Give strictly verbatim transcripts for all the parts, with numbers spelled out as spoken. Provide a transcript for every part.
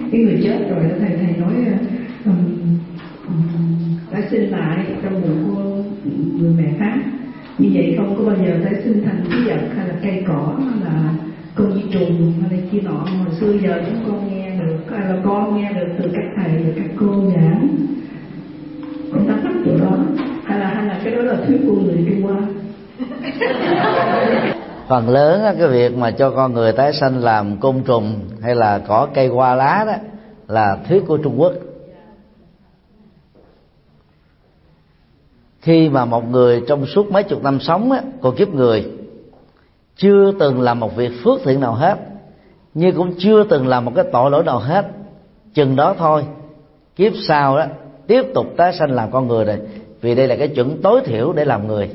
cái người chết rồi đó thầy thầy nói um, um, đã sinh lại trong bụng của người mẹ khác, như vậy không có bao giờ tái sinh thành cái vật hay là cây cỏ hay là con vi trùng hay là kia nọ. Hồi xưa giờ chúng con nghe được, hay là con nghe được từ các thầy và các cô giảng, con thắc mắc chỗ đó, hay là hay là cái đó là thuyết của người Trung Hoa. Phần lớn cái việc mà cho con người tái sanh làm côn trùng hay là cỏ cây hoa lá đó là thuyết của Trung Quốc. Khi mà một người trong suốt mấy chục năm sống á, còn kiếp người chưa từng làm một việc phước thiện nào hết, nhưng cũng chưa từng làm một cái tội lỗi nào hết, chừng đó thôi, kiếp sau đó tiếp tục tái sanh làm con người rồi, vì đây là cái chuẩn tối thiểu để làm người.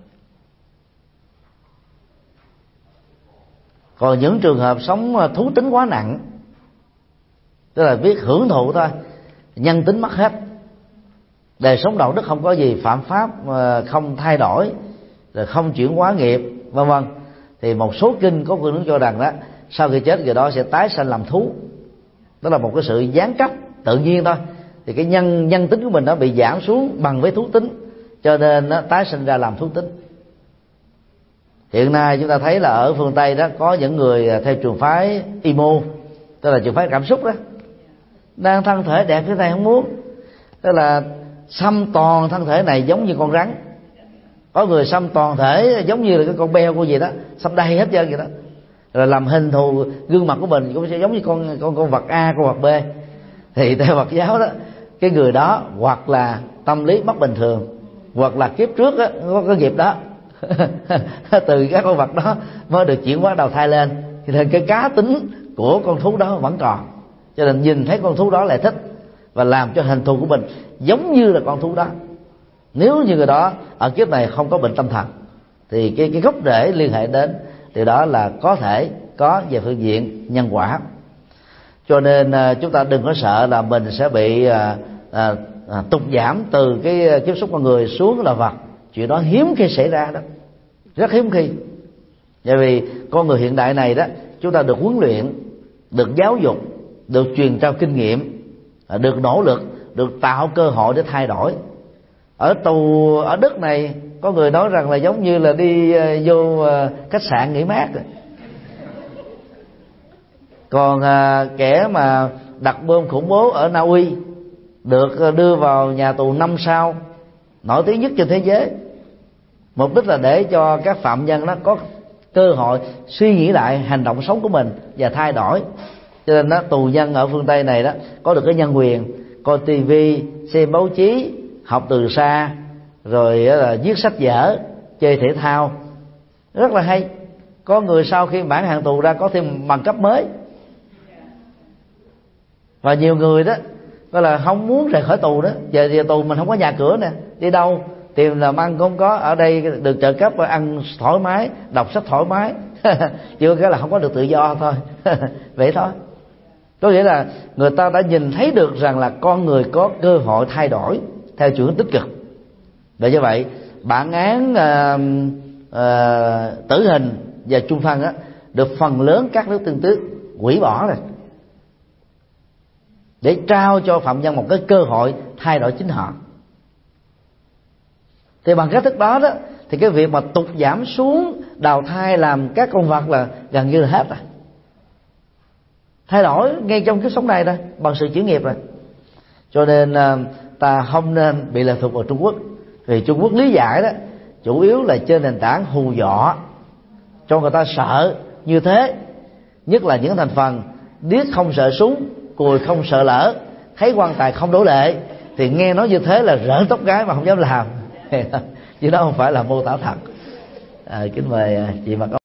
Còn những trường hợp sống thú tính quá nặng, tức là biết hưởng thụ thôi, nhân tính mất hết, đời sống đạo đức không có gì phạm pháp, không thay đổi, rồi không chuyển hóa nghiệp, vân vân, thì một số kinh có phương hướng cho rằng đó sau khi chết người đó sẽ tái sanh làm thú. Đó là một cái sự gián cấp tự nhiên thôi, thì cái nhân nhân tính của mình nó bị giảm xuống bằng với thú tính, cho nên nó tái sinh ra làm thú tính. Hiện nay chúng ta thấy là ở phương Tây đó có những người theo trường phái emo, tức là trường phái cảm xúc đó, đang thân thể đẹp thế này không muốn, tức là xăm toàn thân thể này giống như con rắn, có người xăm toàn thể giống như là cái con beo của gì đó, xăm đầy hết trơn vậy đó, rồi làm hình thù gương mặt của mình cũng sẽ giống như con con con vật A, con vật B. Thì theo Phật giáo đó, cái người đó hoặc là tâm lý mất bình thường, hoặc là kiếp trước đó, có cái nghiệp đó từ các con vật đó mới được chuyển hóa đầu thai lên, cho nên cái cá tính của con thú đó vẫn còn, cho nên nhìn thấy con thú đó lại thích và làm cho hình thù của mình giống như là con thú đó. Nếu như người đó ở kiếp này không có bệnh tâm thần thì cái cái gốc rễ liên hệ đến từ đó là có thể có về phương diện nhân quả. Cho nên chúng ta đừng có sợ là mình sẽ bị à, à, à, tụt giảm từ cái tiếp xúc con người xuống là vật. Chuyện đó hiếm khi xảy ra đó, rất hiếm khi. Bởi vì con người hiện đại này đó, chúng ta được huấn luyện, được giáo dục, được truyền trao kinh nghiệm, được nỗ lực, được tạo cơ hội để thay đổi. Ở tù ở Đức này có người nói rằng là giống như là đi vô khách sạn nghỉ mát. Còn à, kẻ mà đặt bom khủng bố ở Na Uy được đưa vào nhà tù năm sao nổi tiếng nhất trên thế giới, mục đích là để cho các phạm nhân đó có cơ hội suy nghĩ lại hành động sống của mình và thay đổi. Cho nên đó, tù nhân ở phương Tây này đó có được cái nhân quyền coi tivi, xem báo chí, học từ xa, rồi là viết sách vở, chơi thể thao, rất là hay. Có người sau khi mãn hạn tù ra có thêm bằng cấp mới. Và nhiều người đó gọi là không muốn rời khỏi tù đó, giờ về tù mình không có nhà cửa nè, đi đâu tìm làm ăn cũng không có, ở đây được trợ cấp và ăn thoải mái, đọc sách thoải mái chưa cái là không có được tự do thôi. Vậy thôi. Có nghĩa là người ta đã nhìn thấy được rằng là con người có cơ hội thay đổi theo chiều hướng tích cực. Để như vậy bản án uh, uh, tử hình và chung thân á được phần lớn các nước tiên tiến hủy bỏ rồi, để trao cho phạm nhân một cái cơ hội thay đổi chính họ. Thì bằng cách thức đó đó thì cái việc mà tụt giảm xuống đào thai làm các con vật là gần như là hết rồi. Thay đổi ngay trong kiếp sống này thôi, bằng sự chuyển nghiệp rồi. Cho nên ta không nên bị lệ thuộc vào Trung Quốc. Vì Trung Quốc lý giải đó chủ yếu là trên nền tảng hù dọa cho người ta sợ như thế. Nhất là những thành phần điếc không sợ súng, cùi không sợ lỡ, thấy quan tài không đổ lệ, thì nghe nói như thế là rợn tóc gái mà không dám làm. Chứ đó không phải là mô tả thật. À, kính mời chị Mạc.